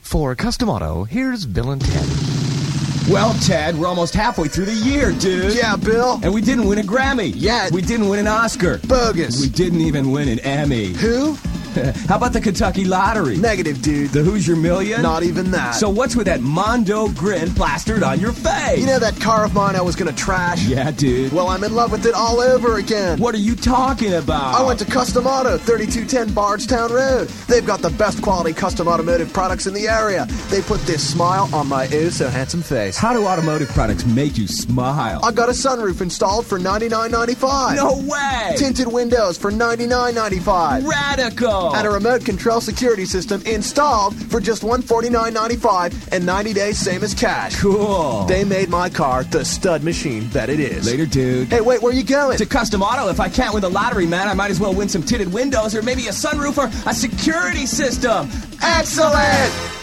For Custom Auto, here's Bill and Ted. Well, Ted, we're almost halfway through the year, dude. Yeah, Bill. And we didn't win a Grammy. Yet. We didn't win an Oscar. Bogus. We didn't even win an Emmy. Who? How about the Kentucky Lottery? Negative, dude. The Hoosier Million? Not even that. So what's with that Mondo grin plastered on your face? You know that car of mine I was gonna trash? Yeah, dude. Well, I'm in love with it all over again. What are you talking about? I went to Custom Auto, 3210 Bardstown Road. They've got the best quality custom automotive products in the area. They put this smile on my oh-so-handsome face. How do automotive products make you smile? I got a sunroof installed for $99.95. No way! Tinted windows for $99.95. Radical! And a remote control security system installed for just $149.95 and 90 days same as cash. Cool. They made my car the stud machine that it is. Later, dude. Hey, wait, where you going? To Custom Auto. If I can't win the lottery, man, I might as well win some tinted windows or maybe a sunroof or a security system. Excellent!